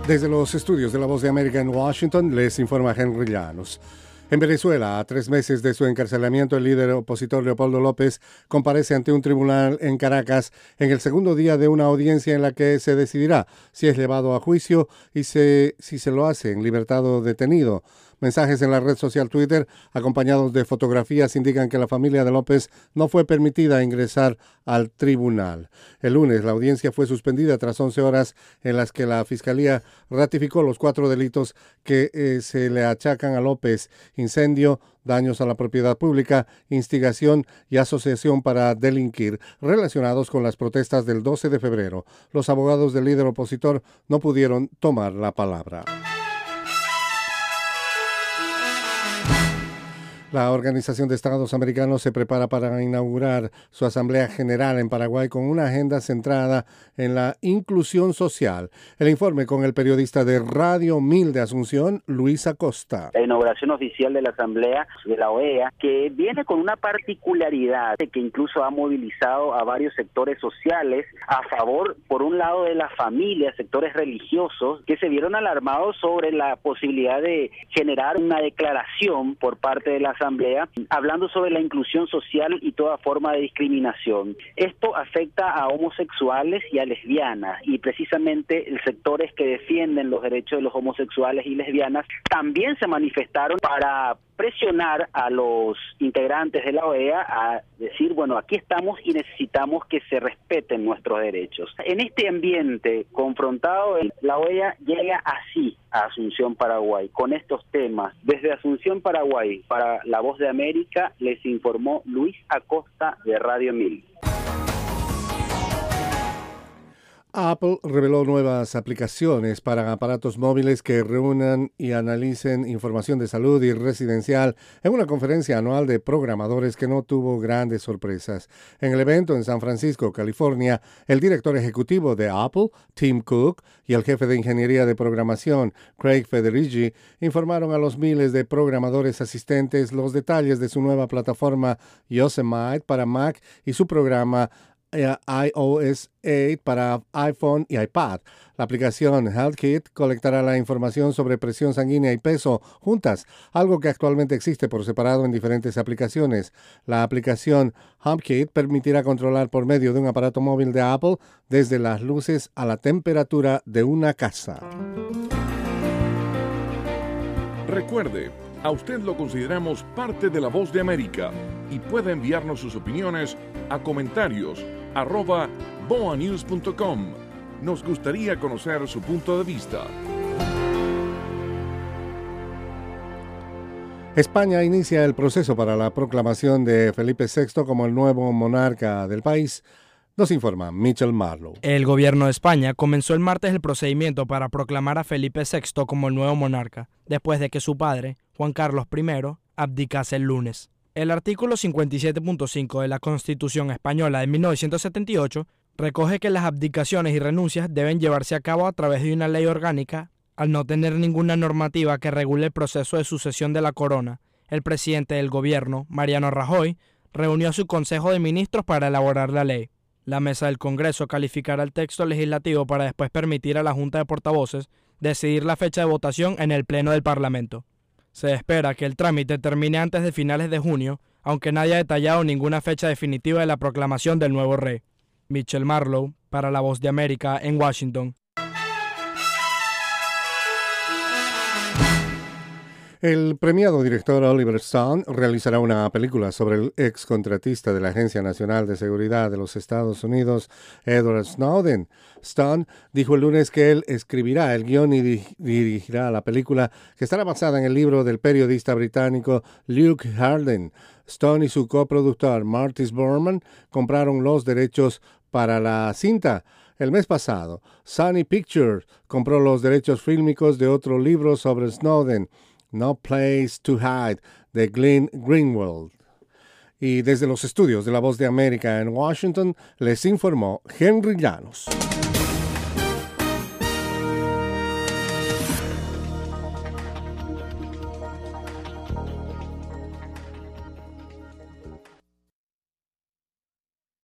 Desde los estudios de La Voz de América en Washington, les informa Henry Llanos. En Venezuela, a 3 meses de su encarcelamiento, el líder opositor Leopoldo López comparece ante un tribunal en Caracas en el segundo día de una audiencia en la que se decidirá si es llevado a juicio y si se lo hace en libertad o detenido. Mensajes en la red social Twitter, acompañados de fotografías, indican que la familia de López no fue permitida ingresar al tribunal. El lunes, la audiencia fue suspendida tras 11 horas en las que la Fiscalía ratificó los 4 delitos que se le achacan a López: incendio, daños a la propiedad pública, instigación y asociación para delinquir, relacionados con las protestas del 12 de febrero. Los abogados del líder opositor no pudieron tomar la palabra. La Organización de Estados Americanos se prepara para inaugurar su Asamblea General en Paraguay con una agenda centrada en la inclusión social. El informe con el periodista de Radio 1000 de Asunción, Luis Acosta. La inauguración oficial de la Asamblea de la OEA, que viene con una particularidad de que incluso ha movilizado a varios sectores sociales a favor, por un lado, de las familias, sectores religiosos, que se vieron alarmados sobre la posibilidad de generar una declaración por parte de la Asamblea, hablando sobre la inclusión social y toda forma de discriminación. Esto afecta a homosexuales y a lesbianas, y precisamente los sectores que defienden los derechos de los homosexuales y lesbianas también se manifestaron para presionar a los integrantes de la OEA a decir, bueno, aquí estamos y necesitamos que se respeten nuestros derechos. En este ambiente confrontado, la OEA llega así a Asunción, Paraguay, con estos temas. Desde Asunción, Paraguay, para La Voz de América, les informó Luis Acosta de Radio 1000. Apple reveló nuevas aplicaciones para aparatos móviles que reúnan y analicen información de salud y residencial en una conferencia anual de programadores que no tuvo grandes sorpresas. En el evento en San Francisco, California, el director ejecutivo de Apple, Tim Cook, y el jefe de ingeniería de programación, Craig Federighi, informaron a los miles de programadores asistentes los detalles de su nueva plataforma Yosemite para Mac y su programa iOS 8 para iPhone y iPad. La aplicación HealthKit colectará la información sobre presión sanguínea y peso juntas, algo que actualmente existe por separado en diferentes aplicaciones. La aplicación HomeKit permitirá controlar por medio de un aparato móvil de Apple desde las luces a la temperatura de una casa. Recuerde, a usted lo consideramos parte de La Voz de América y puede enviarnos sus opiniones a comentarios@boanews.com. Nos gustaría conocer su punto de vista. España inicia el proceso para la proclamación de Felipe VI como el nuevo monarca del país. Nos informa Mitchell Marlowe. El gobierno de España comenzó el martes el procedimiento para proclamar a Felipe VI como el nuevo monarca, después de que su padre, Juan Carlos I, abdicase el lunes. El artículo 57.5 de la Constitución Española de 1978 recoge que las abdicaciones y renuncias deben llevarse a cabo a través de una ley orgánica. Al no tener ninguna normativa que regule el proceso de sucesión de la corona, el presidente del gobierno, Mariano Rajoy, reunió a su Consejo de Ministros para elaborar la ley. La mesa del Congreso calificará el texto legislativo para después permitir a la Junta de Portavoces decidir la fecha de votación en el Pleno del Parlamento. Se espera que el trámite termine antes de finales de junio, aunque nadie ha detallado ninguna fecha definitiva de la proclamación del nuevo rey. Mitchell Marlowe, para La Voz de América, en Washington. El premiado director Oliver Stone realizará una película sobre el ex contratista de la Agencia Nacional de Seguridad de los Estados Unidos, Edward Snowden. Stone dijo el lunes que él escribirá el guión y dirigirá la película, que estará basada en el libro del periodista británico Luke Harden. Stone y su coproductor Martis Bormann compraron los derechos para la cinta. El mes pasado, Sony Pictures compró los derechos fílmicos de otro libro sobre Snowden, No Place to Hide, de Glenn Greenwald. Y desde los estudios de La Voz de América en Washington, les informó Henry Llanos.